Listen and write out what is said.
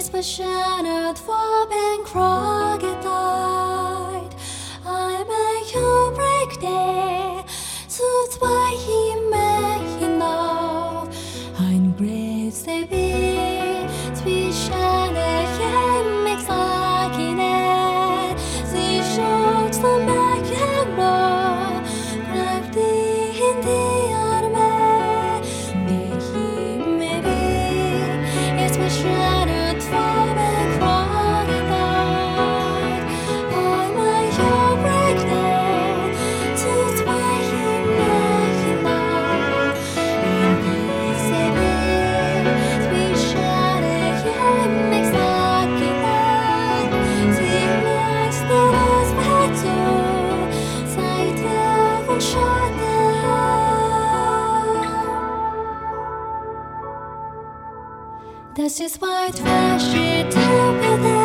my shattered warping crocodile. I make you break there, so why he may know. Ein graves they be, sweet shattered, yeah, makes like in it. See shocks the back and roll, grab the in the army. May he may be, it's my shattered warping crocodile. I make you break there, so why he may know. Ein graves they be, sweet shattered, yeah, makes like in it. See next that us back to sight of and shut That's just why trash it up with